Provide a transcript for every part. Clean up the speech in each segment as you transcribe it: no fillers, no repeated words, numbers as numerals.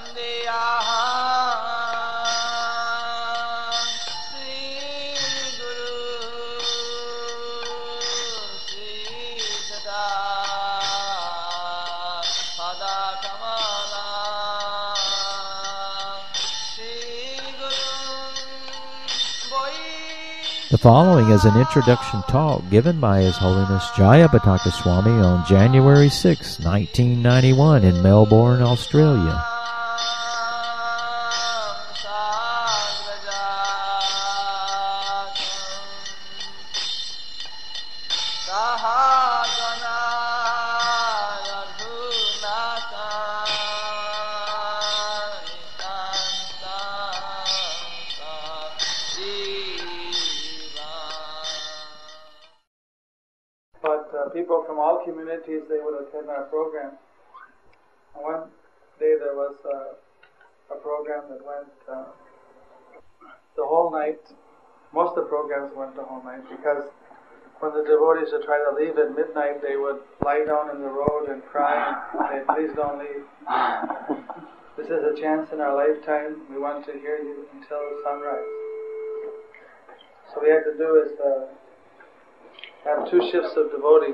The following is an introduction talk given by His Holiness Jayapataka Swami on January 6, 1991 in Melbourne, Australia. People from all communities, they would attend our program. And one day there was a program that went the whole night. Most of the programs went the whole night because when the devotees would try to leave at midnight, they would lie down in the road and cry and say, "Please don't leave. This is a chance in our lifetime. We want to hear you until sunrise." So what we had to do is have two shifts of devotees.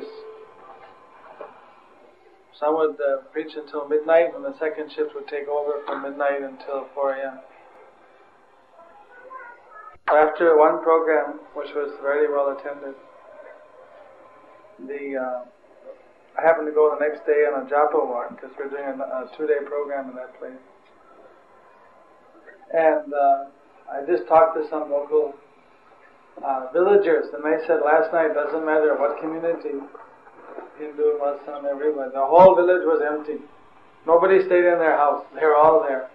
Some would preach until midnight, and the second shift would take over from midnight until 4 a.m. After one program, which was very well attended, I happened to go the next day on a japa walk because we're doing a 2-day program in that place. And I just talked to some local villagers, and they said last night, doesn't matter what community, Hindu, Muslim, everybody, the whole village was empty. Nobody stayed in their house. They were all there.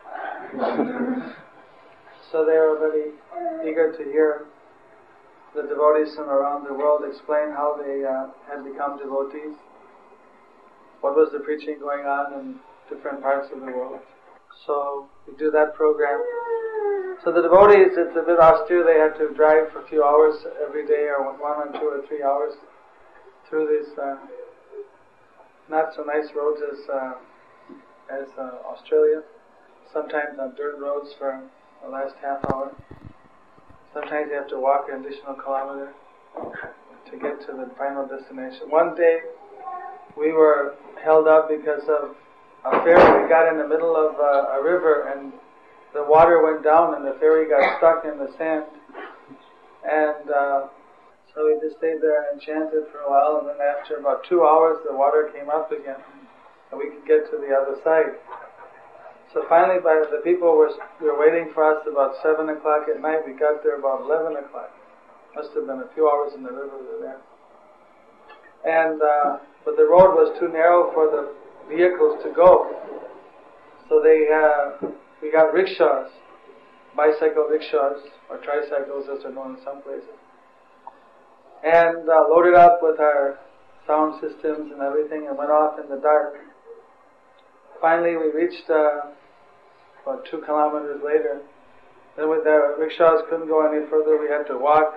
So they were very eager to hear the devotees from around the world explain how they had become devotees, what was the preaching going on in different parts of the world. So we do that program. So the devotees, it's a bit austere. They had to drive for a few hours every day, or 1 or 2 or 3 hours through these not so nice roads as Australia. Sometimes on dirt roads for the last half hour. Sometimes you have to walk an additional kilometer to get to the final destination. One day we were held up because of a ferry. We got in the middle of a river and the water went down and the ferry got stuck in the sand. And so we just stayed there and chanted for a while, and then after about 2 hours the water came up again and we could get to the other side. So finally the people were waiting for us about 7 o'clock at night. We got there about 11 o'clock. Must have been a few hours in the river we were there. And but the road was too narrow for the vehicles to go. So we got rickshaws, bicycle rickshaws, or tricycles as they're known in some places, and loaded up with our sound systems and everything and went off in the dark. Finally we reached about 2 kilometers later. Then with the rickshaws couldn't go any further. We had to walk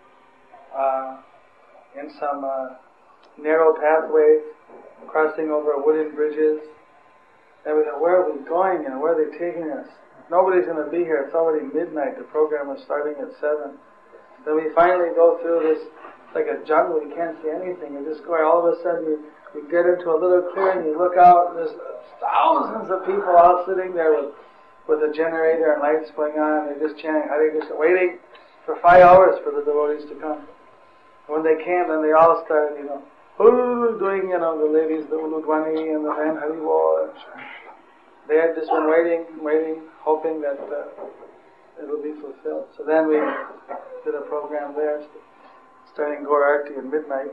in some narrow pathways, crossing over wooden bridges. And we thought, where are we going and where are they taking us? Nobody's going to be here. It's already midnight. The program was starting at 7. Then we finally go through this, like a jungle. You can't see anything. You just go, all of a sudden you get into a little clearing, you look out, and there's thousands of people all sitting there with a generator and lights going on. They're just chanting, Hare Krishna, waiting for 5 hours for the devotees to come. When they came, then they all started, doing, the ladies, the Uludwani and the man Haribol. They had just been waiting, hoping that it will be fulfilled. So then we did a program there, starting Gaur Arti at midnight.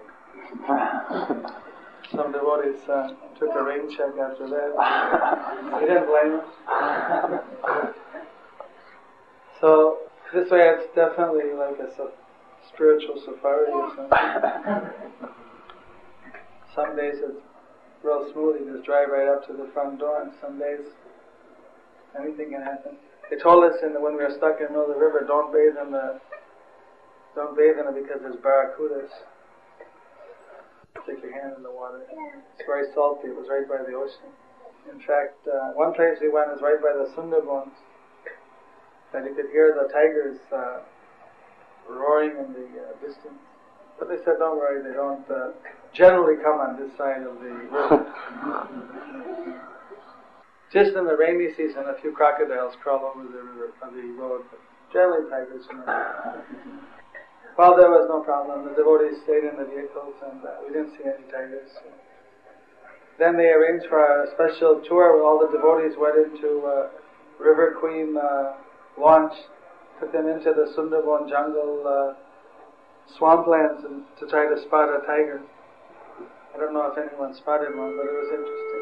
Some devotees took a rain check after that. We didn't blame them. So this way it's definitely like a spiritual safari or something. Some days it's real smooth, you just drive right up to the front door, and some days anything can happen. They told us when we were stuck in the middle of the river, don't bathe in it because there's barracudas. Stick your hand in the water. It's very salty. It was right by the ocean. In fact, one place we went is right by the Sundarbans, and you could hear the tigers roaring in the distance. But they said, don't worry, they don't generally come on this side of the road. Just in the rainy season, a few crocodiles crawl over the road. But generally, tigers. Well, there was no problem. The devotees stayed in the vehicles, and we didn't see any tigers. Then they arranged for a special tour where all the devotees went into River Queen launch, took them into the Sundarban jungle swamplands and to try to spot a tiger. I don't know if anyone spotted one, but it was interesting.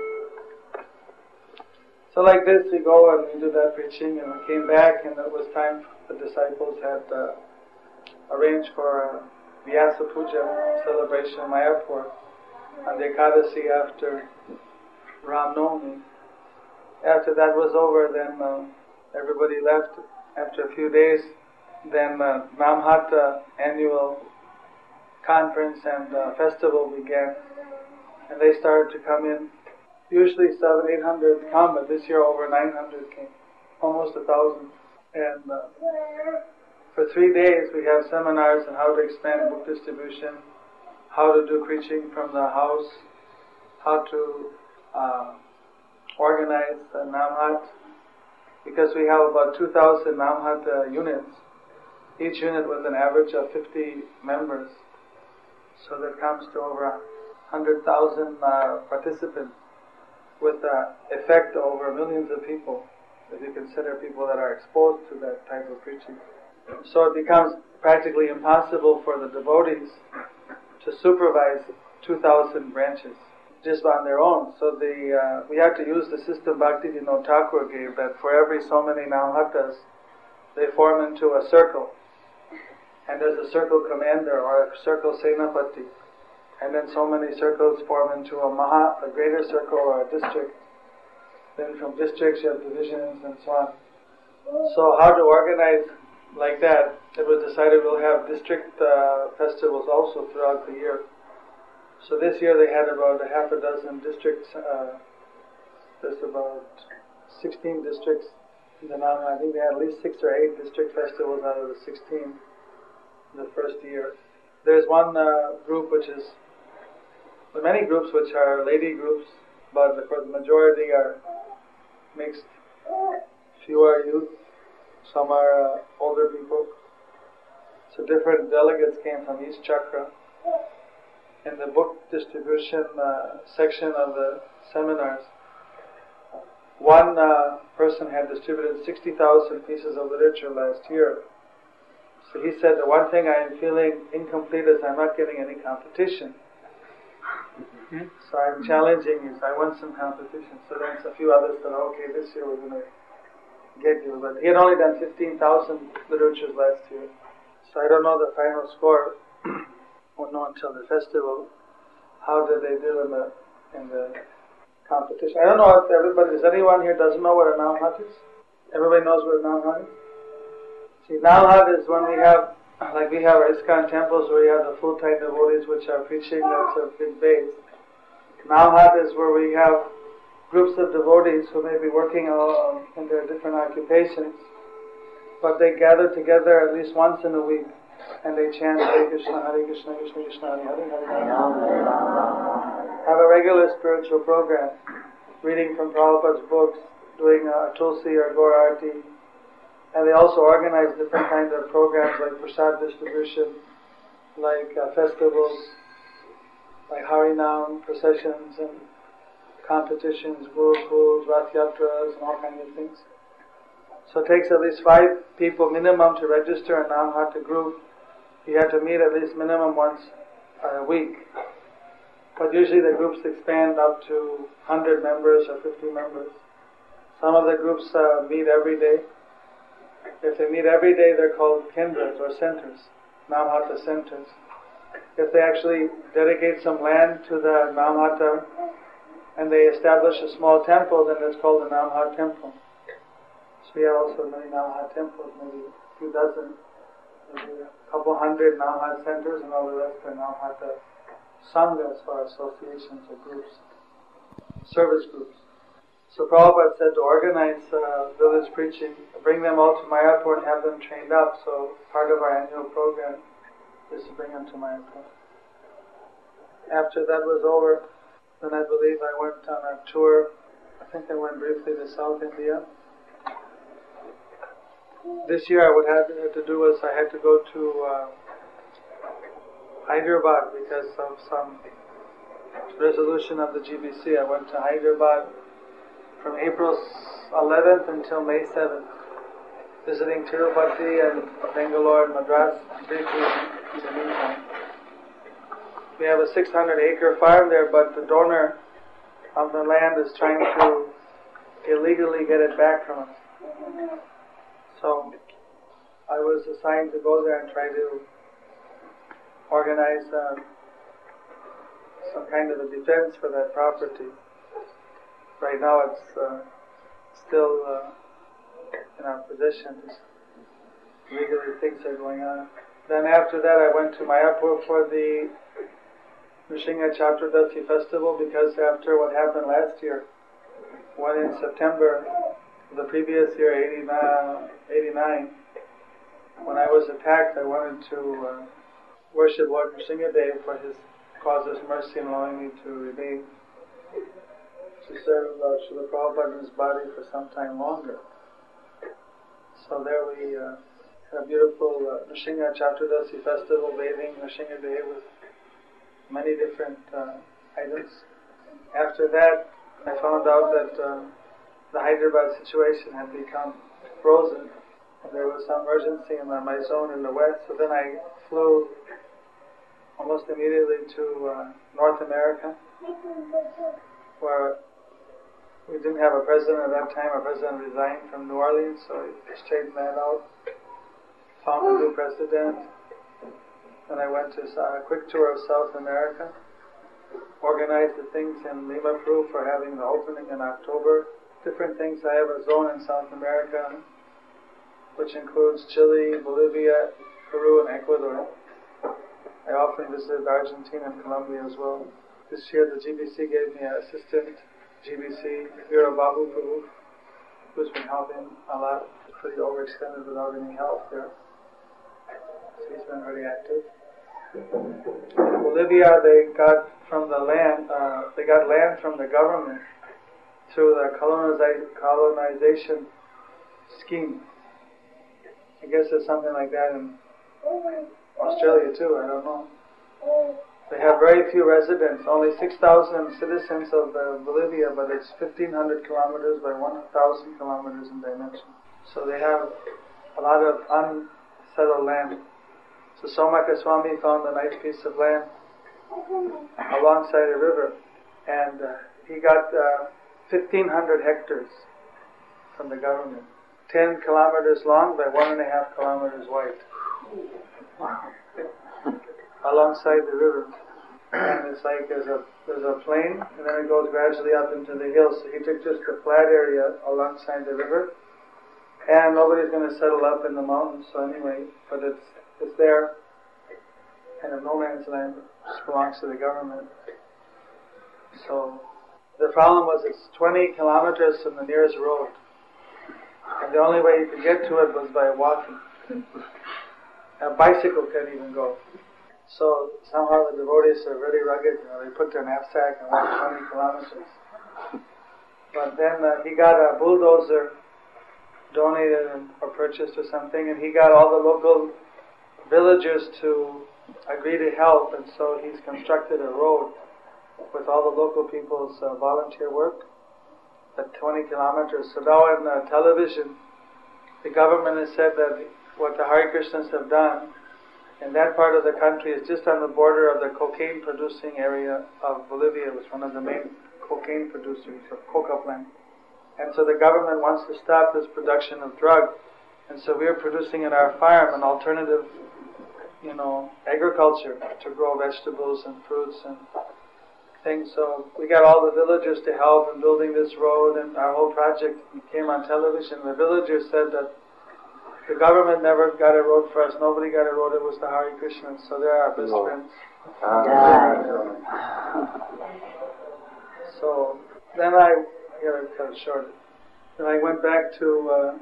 So like this, we go and we do that preaching, and we came back, and it was time. The disciples had arranged for a Vyasa Puja celebration in Mayapur on the Ekadasi after Ram Navami. After that was over, then everybody left. After a few days, then Namhata annual conference and festival began, and they started to come in. Usually 700-800 come, but this year over 900 came, almost 1,000. And for 3 days we have seminars on how to expand book distribution, how to do preaching from the house, how to organize the Namhat, because we have about 2,000 Namhat units, each unit with an average of 50 members, so that comes to over 100,000 participants, with effect over millions of people, if you consider people that are exposed to that type of preaching. So it becomes practically impossible for the devotees to supervise 2,000 branches just on their own. So we have to use the system Bhaktivinoda Thakur gave, that for every so many Namhatas, they form into a circle. And there's a circle commander or a circle Senapati. And then so many circles form into a greater circle or a district. Then from districts you have divisions and so on. So how to organize like that, it was decided we'll have district festivals also throughout the year. So this year they had about a half a dozen districts. There's about 16 districts in the Nama. I think they had at least 6 or 8 district festivals out of the 16 in the first year. There's one group which is, many groups which are lady groups, but for the majority are mixed. Few are youth, some are older people. So different delegates came from each chakra. In the book distribution section of the seminars, one person had distributed 60,000 pieces of literature last year. So he said, the one thing I am feeling incomplete is I'm not getting any competition. So I'm challenging you, so I want some competition. So then a few others said, okay, this year we're going to get you. But he had only done 15,000 literatures last year. So I don't know the final score. Won't know until the festival. How did they do in the competition? I don't know if everybody, is anyone here doesn't know what a Namhat is? Everybody knows what a Namhat is? See, Namhat is when we have, like we have our ISKCON temples where we have the full-time devotees which are preaching, that's a big base. Namhat is where we have groups of devotees who may be working in their different occupations, but they gather together at least once in a week and they chant Hare Krishna, Krishna Krishna, Hare Hare, Hare Hare. Have a regular spiritual program, reading from Prabhupada's books, doing Tulsi or Gaur Arati. And they also organize different kinds of programs like prasad distribution, like festivals, like Harinam processions and competitions, gurukuls, Rath Yatras, and all kinds of things. So it takes at least 5 people minimum to register a Namhata group. You have to meet at least minimum once a week. But usually the groups expand up to 100 members or 50 members. Some of the groups meet every day. If they meet every day, they're called kendras or centers, Namhata centers. If they actually dedicate some land to the Namhata and they establish a small temple, then it's called a Namhata temple. So we have also many Namhata temples, maybe a few dozen, maybe a couple hundred Namhata centers, and all the rest are Namhata sanghas or associations or groups, service groups. So Prabhupada said to organize village preaching, bring them all to Mayapur and have them trained up. So part of our annual program is to bring them to Mayapur. After that was over, then I believe I went on a tour. I think I went briefly to South India. This year what I had to do was I had to go to Hyderabad because of some resolution of the GBC. I went to Hyderabad from April 11th until May 7th, visiting Tirupati and Bangalore and Madras briefly in the meantime. We have a 600-acre farm there, but the donor of the land is trying to illegally get it back from us. So I was assigned to go there and try to organize some kind of a defense for that property. Right now it's still in our possession. Legally things are going on. Then after that I went to Mayapur for the Nrsimha Chaturdasi festival because after what happened last year, when in September the previous year, 89, when I was attacked, I wanted to worship Lord Nrsimhadev for his causeless mercy and allowing me to remain to serve Srila Prabhupada in his body for some time longer. So there we had a beautiful Nrsimha Chaturdasi festival, bathing Nrsimhadev with many different items. After that, I found out that the Hyderabad situation had become frozen and there was some urgency in my zone in the west. So then I flew almost immediately to North America, where we didn't have a president at that time. Our president resigned from New Orleans, so we straightened that out, found a new president. Then I went to a quick tour of South America, organized the things in Lima, Peru for having the opening in October. Different things. I have a zone in South America, which includes Chile, Bolivia, Peru, and Ecuador. I often visited Argentina and Colombia as well. This year the GBC gave me an assistant GBC, Vira Babu Prabhu, who's been helping a lot. Pretty overextended without any help there. So he's been very active. In Bolivia, they got from the land. They got land from the government through the colonization scheme. I guess there's something like that in Australia too. I don't know. They have very few residents. Only 6,000 citizens of Bolivia, but it's 1,500 kilometers by 1,000 kilometers in dimension. So they have a lot of unsettled land. So Somaka Swami found a nice piece of land alongside a river, and he got 1,500 hectares from the government, 10 kilometers long by 1.5 kilometers wide, alongside the river. And it's like there's a plain, and then it goes gradually up into the hills. So he took just a flat area alongside the river, and nobody's going to settle up in the mountains. So anyway, but it's there, kind of no man's land, just belongs to the government. So the problem was it's 20 kilometers from the nearest road, and the only way you could get to it was by walking. A bicycle can't even go. So somehow the devotees are really rugged. They put their knapsack and walk 20 kilometers. But then he got a bulldozer donated or purchased or something, and he got all the local villagers to agree to help, and so he's constructed a road with all the local people's volunteer work at 20 kilometers. So now in television, the government has said that what the Hare Krishnas have done in that part of the country is just on the border of the cocaine producing area of Bolivia. It was one of the main cocaine producers of coca plant. And so the government wants to stop this production of drug. And so we are producing in our farm an alternative, agriculture to grow vegetables and fruits and things. So we got all the villagers to help in building this road, and our whole project came on television. The villagers said that the government never got a road for us. Nobody got a road. It was the Hare Krishnas. So they're our best friends. So then I here I cut it short. Then I went back to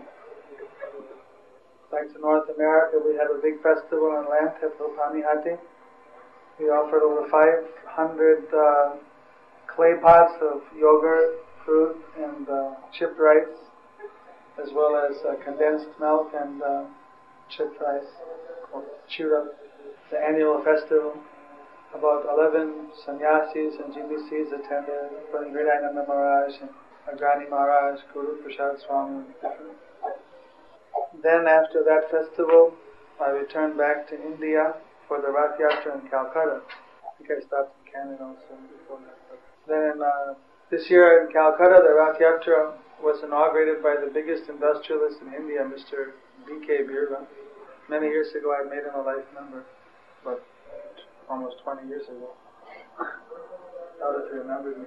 North America. We had a big festival in Lent at Panihati. We offered over 500 clay pots of yogurt, fruit, and chipped rice, as well as condensed milk and chipped rice, or chura. The annual festival. About 11 sannyasis and GBCs attended, including Hridayananda Maharaj and Agrani Maharaj, Guru Prasad Swami, and different. Then after that festival, I returned back to India for the Rath Yatra in Calcutta. I think I stopped in Canada also before that. Then this year in Calcutta, the Rath Yatra was inaugurated by the biggest industrialist in India, Mr. B.K. Birla. Many years ago, I made him a life member, but almost 20 years ago. How does he remember me?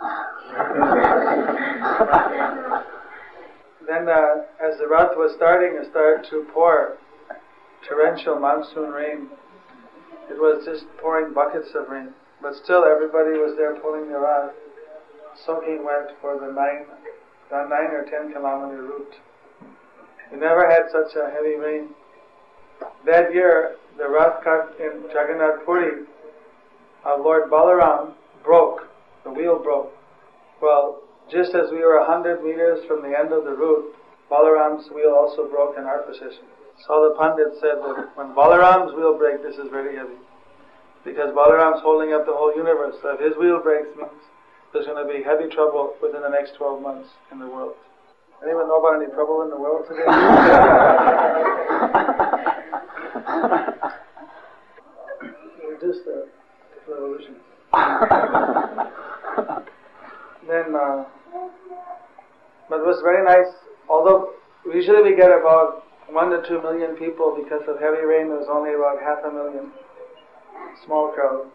Then, as the Rath was starting, it started to pour torrential monsoon rain. It was just pouring buckets of rain. But still, everybody was there pulling the Rath, soaking wet for the 9 or 10 kilometer route. We never had such a heavy rain. That year, the Rath cut in Jagannath Puri of Lord Balaram broke. The wheel broke. Well, just as we were 100 meters from the end of the route, Balaram's wheel also broke in our position. So the Pandit said that when Balaram's wheel breaks, this is very heavy. Because Balaram's holding up the whole universe. So if his wheel breaks, means there's going to be heavy trouble within the next 12 months in the world. Anyone know about any trouble in the world today? Reduce the revolution. Then, but it was very nice. Although usually we get about 1 to 2 million people, because of heavy rain, there was only about 500,000. Small crowd.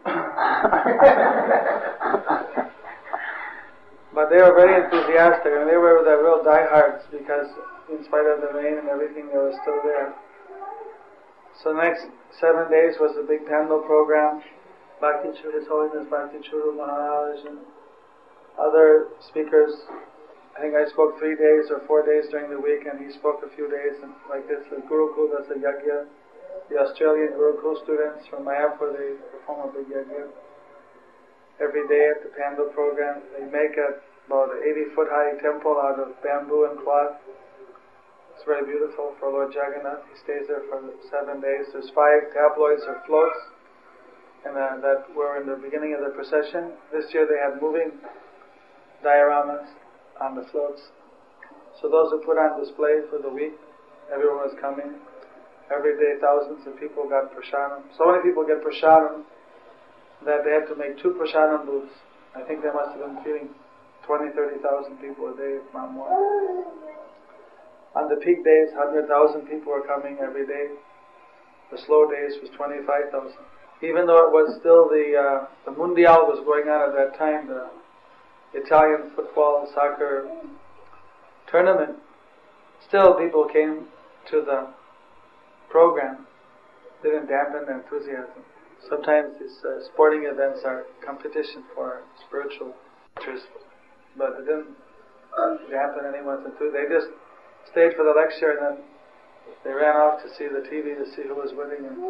But they were very enthusiastic, and they were the real diehards, because in spite of the rain and everything, they were still there. So the next 7 days was a big Pandal program. His Holiness Bhakti Churu Maharaj and other speakers. I think I spoke 3 days or 4 days during the week, and he spoke a few days. And like this, the Gurukul, that's a yagya. The Australian Gurukul students from Mayapur, they perform a big yagya. Every day at the Pandal program, they make about an 80-foot high temple out of bamboo and cloth. It's very beautiful for Lord Jagannath. He stays there for 7 days. There's 5 tabloids or floats, and that were in the beginning of the procession. This year they had moving dioramas on the floats. So those were put on display for the week. Everyone was coming. Every day thousands of people got prasadam. So many people get prasadam that they had to make 2 prasadam booths. I think they must have been feeding 20,000, 30,000 people a day, if not more. On the peak days, 100,000 people were coming every day. The slow days was 25,000. Even though it was still the Mundial was going on at that time, the Italian football and soccer tournament, still people came to the program. Didn't dampen the enthusiasm. Sometimes these sporting events are competition for spiritual interest, but it didn't dampen anyone's enthusiasm. They just stayed for the lecture, and then they ran off to see the TV to see who was winning. And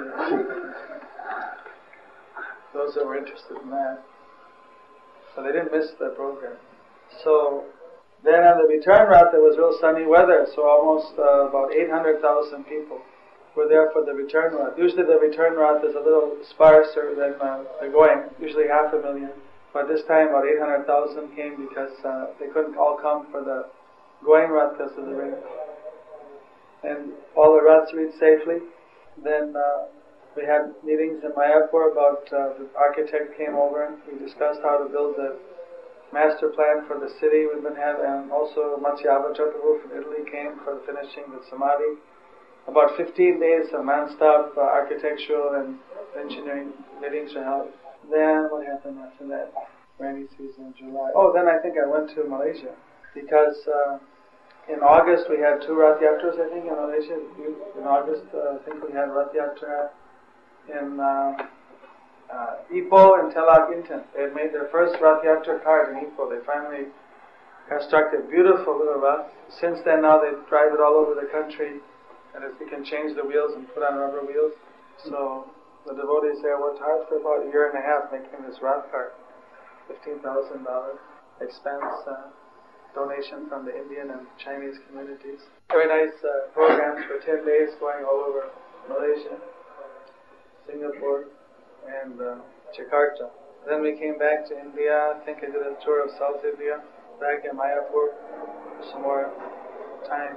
those that were interested in that. So they didn't miss the program. So then on the return route, there was real sunny weather, so almost about 800,000 people were there for the return route. Usually the return route is a little sparser than the going, usually 500,000. But this time about 800,000 came because they couldn't all come for the going route because of the rain. And all the routes reached safely. Then we had meetings in Mayapur about the architect came over and we discussed how to build the master plan for the city we've been having, and also Matsyabhaja Prabhu from Italy came for finishing the Samadhi. About 15 days of non-stop architectural and engineering meetings were held. Then what happened after that? Rainy season in July. Oh, then I think I went to Malaysia because in August we had 2 Rath Yatras, I think, in Malaysia. In August, I think we had Rath Yatra in Ipoh and Teluk Intan. They had made their first Rath Yatra card in Ipoh. They finally constructed beautiful little Rath. Since then, now they drive it all over the country, and you can change the wheels and put on rubber wheels. So the devotees there worked hard for about a year and a half making this Rath cart. $15,000 expense donation from the Indian and Chinese communities. Very nice programs for 10 days going all over Malaysia, Singapore, and Jakarta. Then we came back to India. I think I did a tour of South India, back in Mayapur for some more time.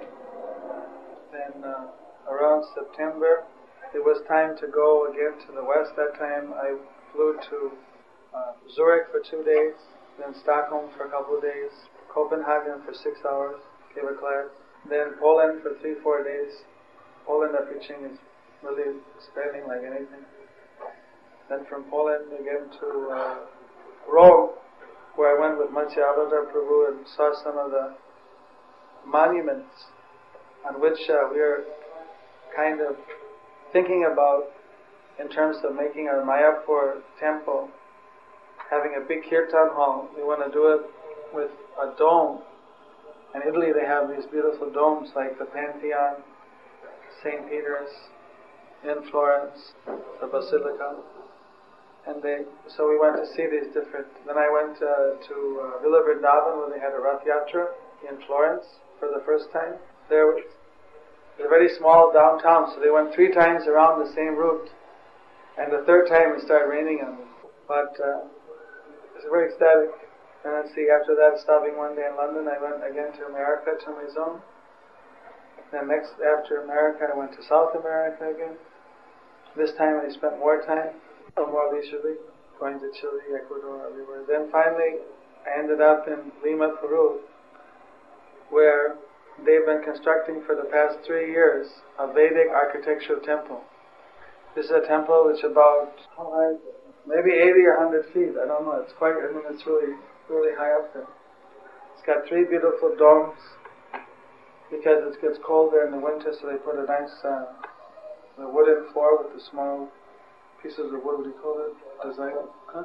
Then around September, it was time to go again to the west. That time I flew to Zurich for 2 days, then Stockholm for a couple of days, Copenhagen for 6 hours, gave a class, then Poland for 3-4 days. Poland, the preaching is really expanding like anything. Then from Poland again to Rome, where I went with Matsya Avadar Prabhu and saw some of the monuments on which we are kind of thinking about in terms of making our Mayapur temple, having a big kirtan hall. We want to do it with a dome. In Italy they have these beautiful domes like the Pantheon, St. Peter's, in Florence, the Basilica. And so we went to see these different. Then I went to Villa Vrindavan, where they had a Rath Yatra in Florence for the first time. There was a very small downtown, so they went 3 times around the same route. And the 3rd time it started raining on them. But it was very ecstatic. And let's see, after that, stopping one day in London, I went again to America, to Maison. Then next, after America, I went to South America again. This time I spent more time, more leisurely, going to Chile, Ecuador, everywhere. Then finally, I ended up in Lima, Peru, where they've been constructing for the past 3 years a Vedic architectural temple. This is a temple which is about, how high is it? Maybe 80 or 100 feet, I don't know. It's quite, it's really, really high up there. It's got 3 beautiful domes, because it gets cold there in the winter, so they put a nice the wooden floor with the small pieces of wood, what do you call it? Design? Huh?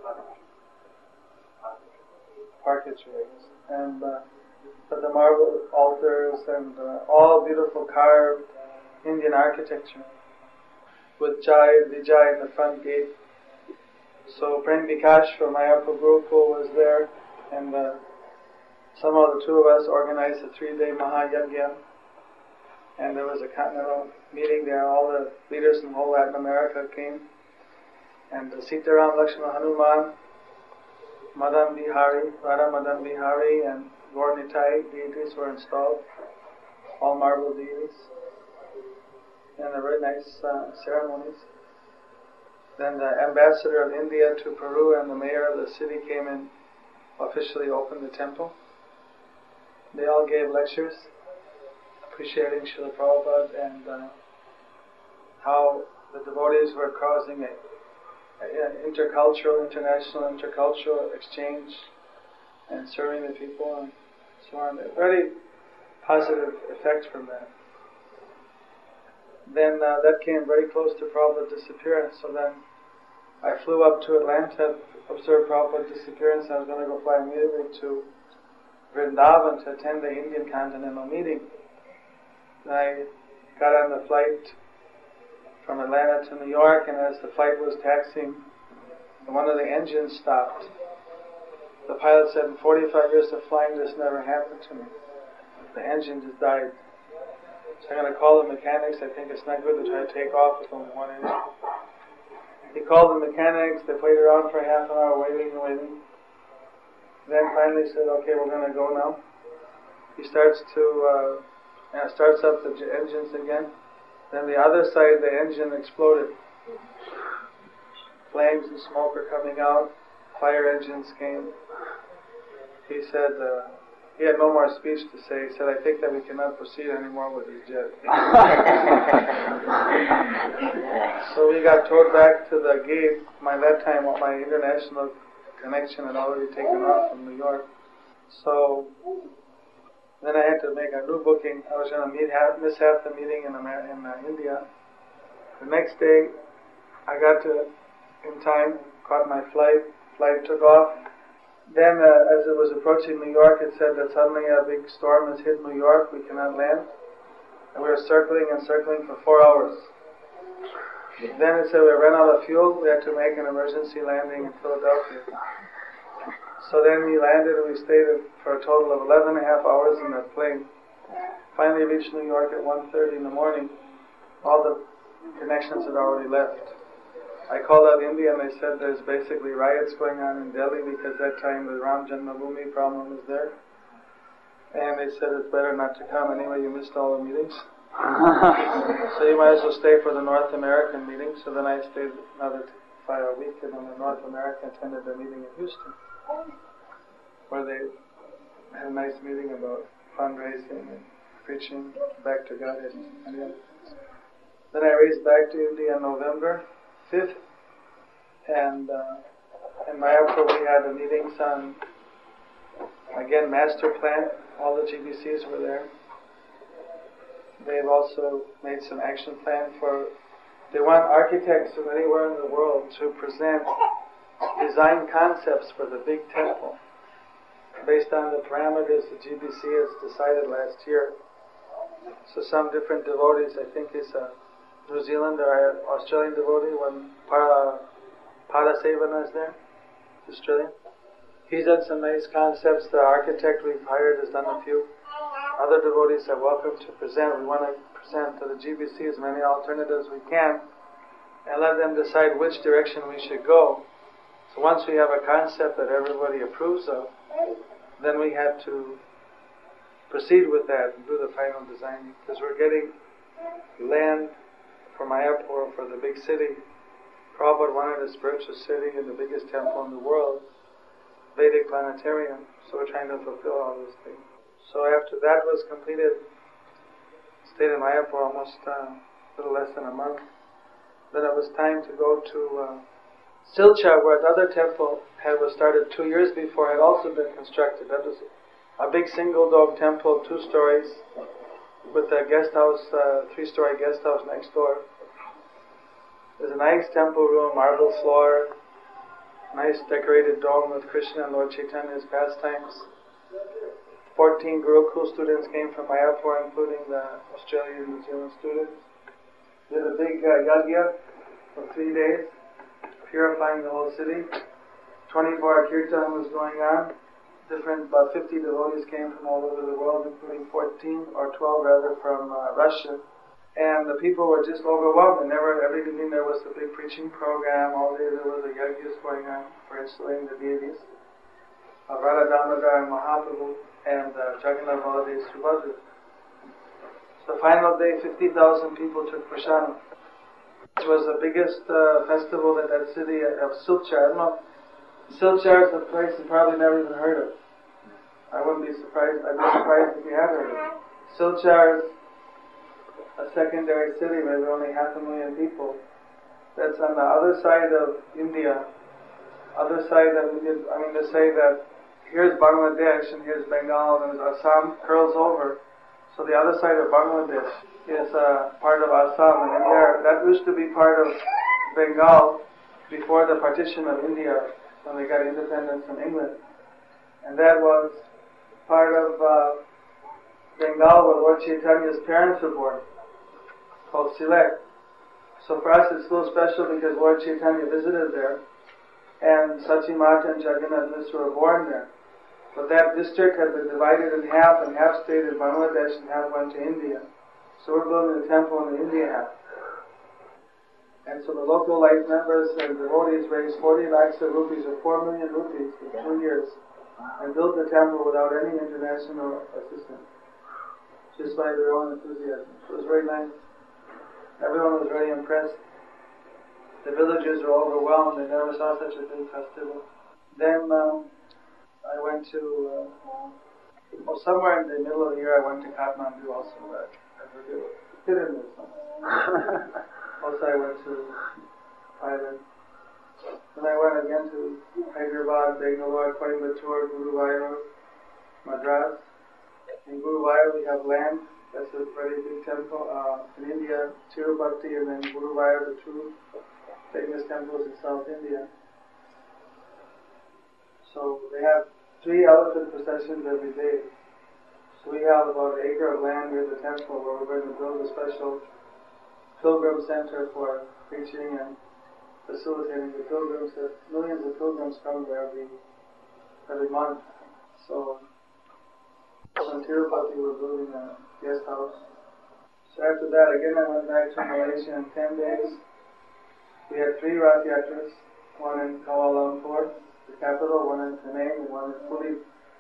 Parquetry. And but the marble altars and all beautiful carved Indian architecture with Jai and Vijay in the front gate. So Prem Vikash from Mayapur Gurukul was there, and somehow the 2 of us organized a 3-day Mahayagya, and there was a continental meeting there. All the leaders from whole Latin America came, and Sitaram, Lakshmana, Hanuman, Madan Bihari, Radha Madan Bihari, and Gaur Nitai deities were installed, all marble deities, and a very nice ceremonies. Then the ambassador of India to Peru and the mayor of the city came and officially opened the temple. They all gave lectures appreciating Srila Prabhupada and how the devotees were causing an international intercultural exchange and serving the people and so on. A very positive effect from that. Then that came very close to Prabhupada's disappearance, so then I flew up to Atlanta to observe Prabhupada's disappearance. I was going to go fly immediately to Vrindavan to attend the Indian Continental meeting. I got on the flight from Atlanta to New York, and as the flight was taxiing, one of the engines stopped. The pilot said, in 45 years of flying, this never happened to me. The engine just died. So I'm going to call the mechanics. I think it's not good to try to take off with only one engine. He called the mechanics. They played around for half an hour waiting and waiting. Then finally said, okay, we're going to go now. He starts up the engines again. Then the other side, the engine exploded. Flames and smoke were coming out. Fire engines came. He said, he had no more speech to say. He said, I think that we cannot proceed anymore with this jet. So we got towed back to the gate. By that time, my international connection had already taken off from New York. So then I had to make a new booking. I was going to miss half the meeting in India. The next day, I got to in time, caught my flight. Flight took off. Then, as it was approaching New York, it said that suddenly a big storm has hit New York. We cannot land, and we were circling and circling for 4 hours. Then it said we ran out of fuel. We had to make an emergency landing in Philadelphia. So then we landed and we stayed for a total of 11 and a half hours in that plane. Finally reached New York at 1:30 in the morning. All the connections had already left. I called out India and they said there's basically riots going on in Delhi because that time the Ram Janmabhoomi problem was there. And they said it's better not to come. Anyway, you missed all the meetings. So you might as well stay for the North American meeting. So then I stayed another a week, and then the North America attended a meeting in Houston where they had a nice meeting about fundraising and preaching back to Godhead. Then I raced back to India on November 5th, and in Mayapur we had a meeting on, again, master plan. All the GBCs were there. They've also made some action plan for, they want architects from anywhere in the world to present design concepts for the big temple based on the parameters the GBC has decided last year. So some different devotees, I think is a New Zealand or Australian devotee, when Padasevana is there, Australian. He's done some nice concepts. The architect we've hired has done a few. Other devotees are welcome to present. We want to present to the GBC as many alternatives we can and let them decide which direction we should go. So once we have a concept that everybody approves of, then we have to proceed with that and do the final design, because we're getting land for Mayapur, for the big city. Prabhupada wanted a spiritual city and the biggest temple in the world, Vedic planetarium, so we're trying to fulfill all those things. So after that was completed, stayed in Mayapur almost a little less than a month. Then it was time to go to Silchar, where another temple was started 2 years before, had also been constructed. That was a big single-dome temple, 2 stories, with a guest house, 3-story guest house next door. There's a nice temple room, marble floor, nice decorated dome with Krishna and Lord Chaitanya's pastimes. 14 Gurukul students came from Mayapur, including the Australian and New Zealand students. We did a big yagya for 3 days, purifying the whole city. 24-hour kirtan was going on. About 50 devotees came from all over the world, including 14 or 12 rather from Russia. And the people were just overwhelmed. And every evening there was a big preaching program. All day there was a yagyas going on for installing the deities of Radha Damodar and Mahaprabhu and Jagannath Baladev Subhadra. So final day, 50,000 people took prashadam. It was the biggest festival in that city of Silchar. I don't know, Silchar is a place you probably never even heard of. I wouldn't be surprised. I'd be surprised if you had heard of it. Silchar is a secondary city, maybe only 500,000 people. That's on the other side of India. Other side of India, to say that here's Bangladesh and here's Bengal and Assam curls over. So the other side of Bangladesh is part of Assam, and that used to be part of Bengal before the partition of India, when they got independence from England. And that was part of Bengal where Lord Chaitanya's parents were born, called Sylhet. So for us it's a little special because Lord Chaitanya visited there, and Sachi Mata and Jagannath Mishra were born there. But that district had been divided in half, and half stayed in Bangladesh and half went to India. So we're building a temple in the India half. And so the local life members and devotees raised 40 lakhs of rupees, or 4 million rupees in 2 years, and built the temple without any international assistance, just by their own enthusiasm. It was very nice. Everyone was very impressed. The villagers were overwhelmed. They never saw such a big festival. Then I went to, somewhere in the middle of the year I went to Kathmandu also, but I forget what, hit in there somewhere. Also I went to Thailand. Then I went again to Hyderabad, Bangalore, Coimbatore, Guruvayur, Madras. In Guruvayur we have land. That's a very big temple. In India, Tirupati, and then Guruvayur, the two famous temples in South India. So they have 3 elephant processions every day. So we have about an acre of land near the temple where we're going to build a special pilgrim center for preaching and facilitating the pilgrims. That millions of pilgrims come there every month. So in Tirupati we're building a guest house. So after that, again I went back to Malaysia in 10 days. We had 3 Rath Yatras, one in Kuala Lumpur, the capital, one in Penang, and one in Puli.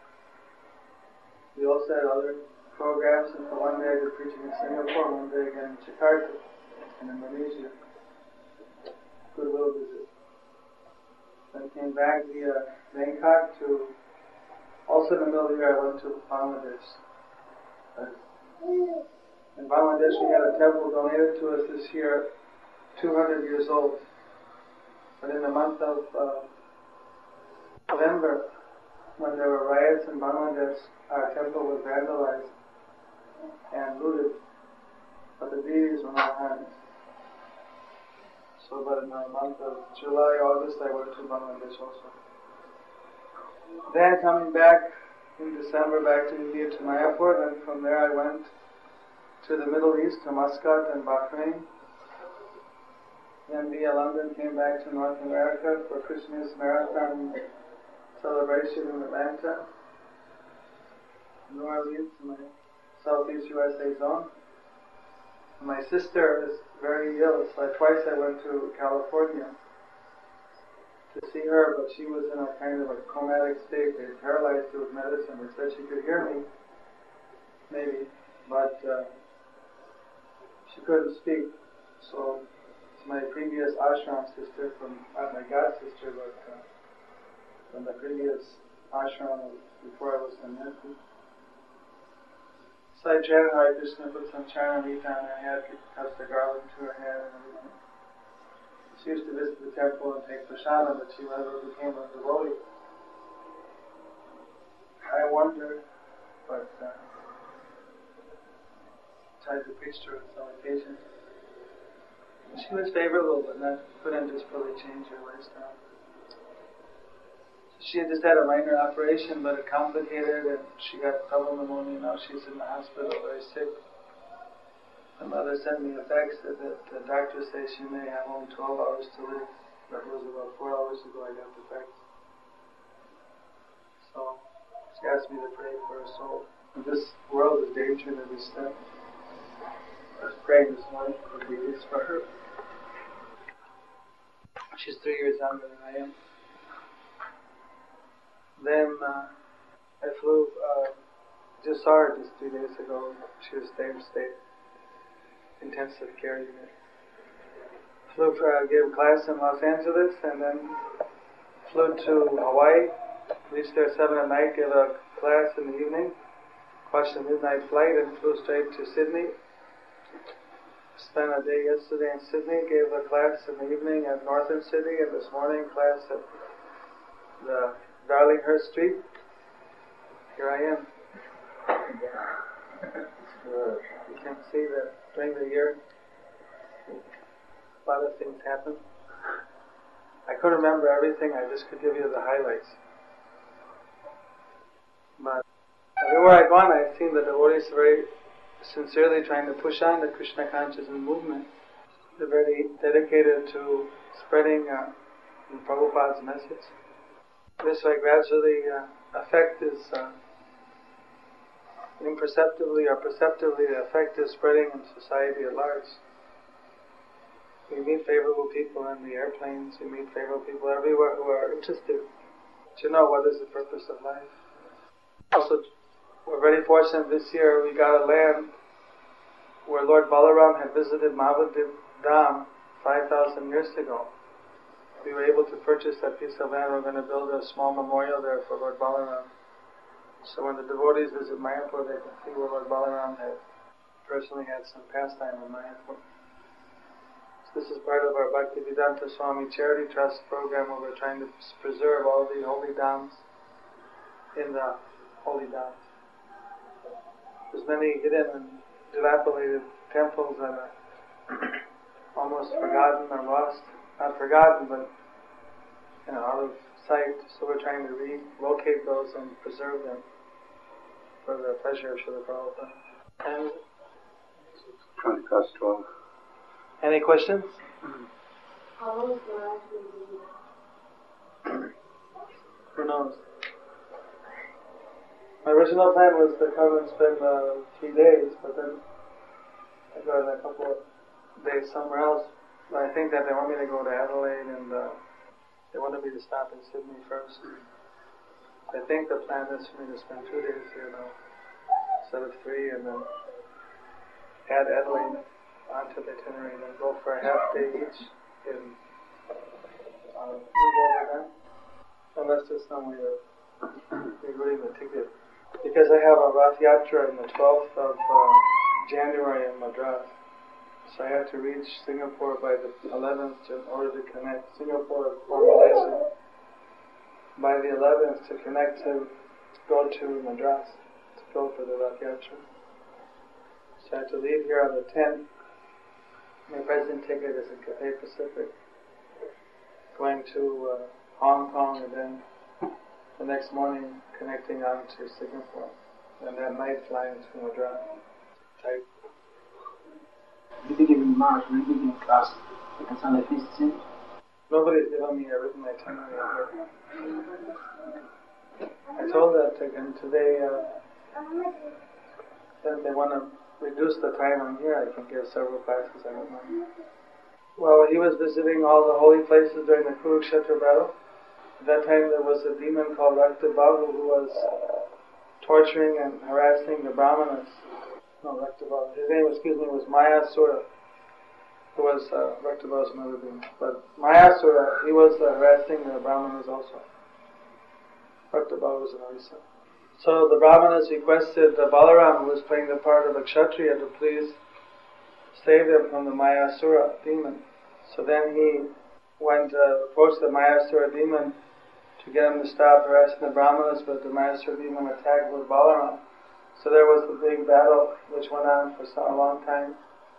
We also had other programs, and for one day I did preaching in Singapore, one day again in Jakarta, in Indonesia. Goodwill visit. Then came back via Bangkok to, also in the middle of the year I went to Bangladesh. In Bangladesh we had a temple donated to us this year, 200 years old. But in the month of November, when there were riots in Bangladesh, our temple was vandalized and looted, but the deities were not harmed. So, but in the month of July, August, I went to Bangladesh also. Then coming back in December, back to India to Mayapur, and from there I went to the Middle East, to Muscat and Bahrain. Then via London came back to North America for Krishna's Marathon celebration in Atlanta, New Orleans, my Southeast USA zone. My sister is very ill, so twice I went to California to see her, but she was in a kind of a comatic state. They paralyzed her with medicine. They said she could hear me, maybe, but she couldn't speak. So it's my previous ashram sister not my god sister, but from the previous ashram before I was sannyasi. So I chanted Hare Krishna, put some Charanamrita on her head, touched the garland to her head and everything. She used to visit the temple and take prasada, but she never became a devotee. I wondered, but tried to preach to her on some occasions. She was favorable, but couldn't just really change her lifestyle. She had just had a minor operation, but it complicated, and she got double pneumonia. Now she's in the hospital, very sick. My mother sent me a fax that the doctor says she may have only 12 hours to live. That was about 4 hours ago I got the fax. So she asked me to pray for her soul. This world is danger in every step. I was praying this morning for peace for her. She's 3 years younger than I am. Then I flew, just saw her just 3 days ago. She was same state, intensive care unit. Flew gave a class in Los Angeles and then flew to Hawaii. Reached there 7 at night, gave a class in the evening. Caught the midnight flight and flew straight to Sydney. Spent a day yesterday in Sydney, gave a class in the evening at Northern Sydney, and this morning class at the Darlinghurst Street. Here I am. You can see that during the year a lot of things happen. I couldn't remember everything, I just could give you the highlights. But everywhere I've gone, I've seen the devotees very sincerely trying to push on the Krishna consciousness movement. They're very dedicated to spreading Prabhupada's message. This way gradually effect is imperceptibly or perceptibly the effect is spreading in society at large. We meet favorable people in the airplanes, we meet favorable people everywhere who are interested to know what is the purpose of life. Also, we're very fortunate this year we got a land where Lord Balaram had visited Mahavadip Dham 5,000 years ago. We were able to purchase that piece of land. We're going to build a small memorial there for Lord Balaram. So when the devotees visit Mayapur, they can see where Lord Balaram had personally had some pastime in Mayapur. So this is part of our Bhaktivedanta Swami Charity Trust program where we're trying to preserve all the holy dhams in the holy dhams. There's many hidden and dilapidated temples that are almost forgotten or lost. Not forgotten, but out of sight, so we're trying to relocate those and preserve them for the pleasure of Srila Prabhupada. And 12. Any questions? How long is the last meeting? Who knows? My original plan was to come and spend 3 days, but then I got a couple of days somewhere else. But I think that they want me to go to Adelaide, and they wanted me to stop in Sydney first. I think the plan is for me to spend 2 days here now, instead of 3, and then add Adelaide onto the itinerary, and then go for a half day each in move over then. Unless there's some way of rerouting the ticket. Because I have a Rath Yatra on the 12th of January in Madras. So I have to reach Singapore by the 11th in order to connect Singapore or Malaysia by the 11th to connect to go to Madras, to go for the Rath Yatra. So I have to leave here on the 10th. My present ticket is in Cathay Pacific, going to Hong Kong, and then the next morning connecting on to Singapore, and that night flying to Madras. Type. You think in March, will you be in class? Because on the 15th? Nobody's given me a written itinerary yet. I told that again today that they want to reduce the time I'm here. I can give several classes, I don't mind. Well, he was visiting all the holy places during the Kurukshetra battle. At that time there was a demon called Raktabahu who was torturing and harassing the Brahmanas. No, Raktabahu. His name, was Mayasura, who was Raktabahu's another demon. But Mayasura, he was harassing the Brahmanas also. Raktabahu was another son. So the Brahmanas requested Balaram, who was playing the part of a Kshatriya, to please save them from the Mayasura demon. So then he went to approach the Mayasura demon to get him to stop harassing the Brahmanas, but the Mayasura demon attacked with Balaram. So there was the big battle which went on for a long time.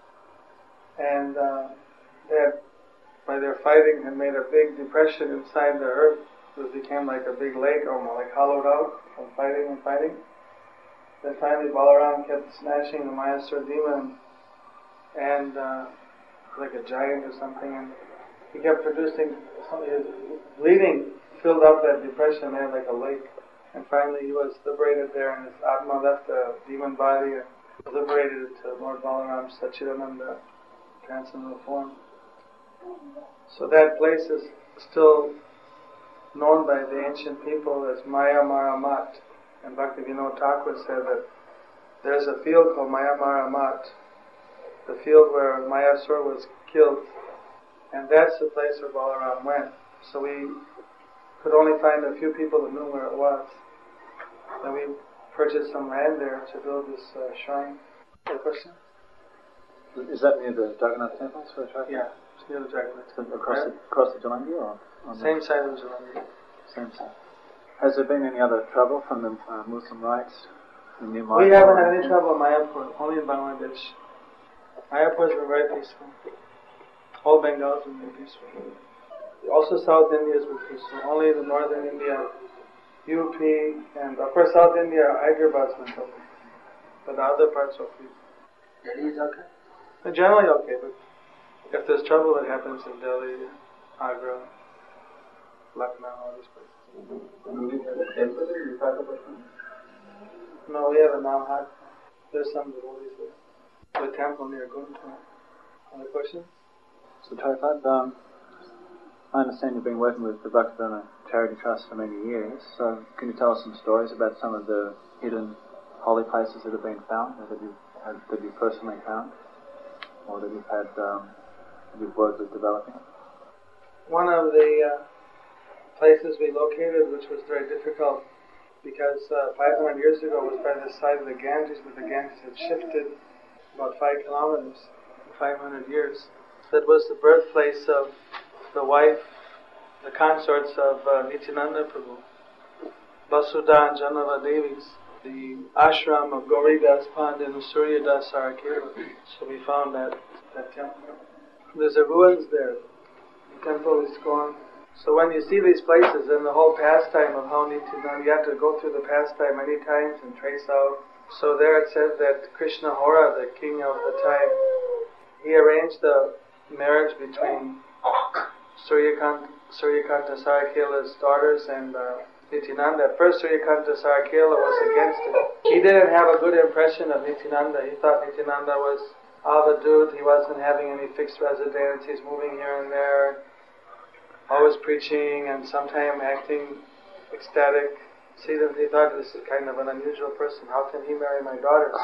And they had, by their fighting, had made a big depression inside the earth. It became like a big lake, almost like hollowed out from fighting and fighting. Then finally Balaram kept smashing the Mayasura demon, and like a giant or something, and he kept producing something. His bleeding filled up that depression there like a lake. And finally he was liberated there, and his Atma left the demon body and liberated it to Lord Balaram's Sachidananda transcendental form. So that place is still known by the ancient people as Maya Mara Mat. And Bhaktivinoda Thakur said that there's a field called Maya Mara Mat, the field where Mayasura was killed, and that's the place where Balaram went. So we could only find a few people who knew where it was. And we purchased some land there to build this shrine. Any question? Is that near the Jagannath temples for the traffic? Yeah, it's near the Jagannath temple. Across the Jalandhar or? Same side of Jalandhar. Same side. Has there been any other trouble from the Muslim rights in New We haven't had any trouble in Mayapur, only in Bangladesh. Mayapur has been very peaceful. All Bengal has been very peaceful. Also South India has been peaceful. Only the northern India, UP, and of course South India, Hyderabad has been trouble. But the other parts are peaceful. Delhi is okay? They're generally okay, but if there's trouble, it happens in Delhi, Agra, Lucknow, all these places. No, we have a Namhat. There's some devotees there. The temple near Guntur. Other questions? So Taifat, I understand you've been working with the Bhaktivinoda Charity Trust for many years, so can you tell us some stories about some of the hidden holy places that have been found, that you've personally found, or that you've worked with developing? One of the places we located, which was very difficult, because 500 years ago it was by the side of the Ganges, but the Ganges had shifted about 5 kilometers in 500 years. That was the birthplace of the wife, the consorts of Nityananda Prabhu, Vasudha and Janava Devis, the ashram of Gauridas Pandit and Surya Das Sarakeva. So we found that temple. There's a ruins there. The temple is gone. So when you see these places and the whole pastime of how Nityananda, you have to go through the pastime many times and trace out. So there it says that Krishna Hora, the king of the time, he arranged the marriage between Suryakanta Sarakila's daughters and Nityananda. At first Suryakanta Sarakila was against it. He didn't have a good impression of Nityananda. He thought Nityananda was avadut, he wasn't having any fixed residence, he's moving here and there, always preaching and sometimes acting ecstatic. See, that he thought this is kind of an unusual person, how can he marry my daughter?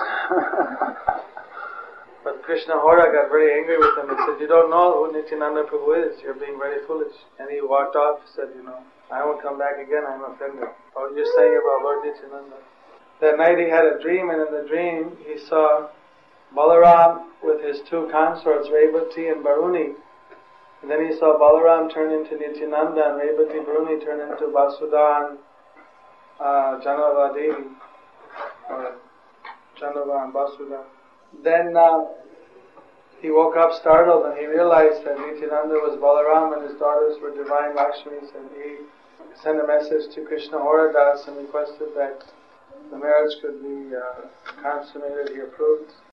But Krishna Hora got very angry with him and said, you don't know who Nityananda Prabhu is, you're being very foolish. And he walked off and said, I won't come back again, I'm offended. What you're saying about Lord Nityananda. That night he had a dream, and in the dream he saw Balaram with his two consorts, Revati and Baruni. And then he saw Balaram turn into Nityananda and Revati Baruni turn into Vasudha and Janava Devi, or Janava and Vasudha. Then he woke up startled and he realized that Nityananda was Balaram and his daughters were divine Lakshmis, and he sent a message to Krishna Hora Das and requested that the marriage could be consummated. He approved.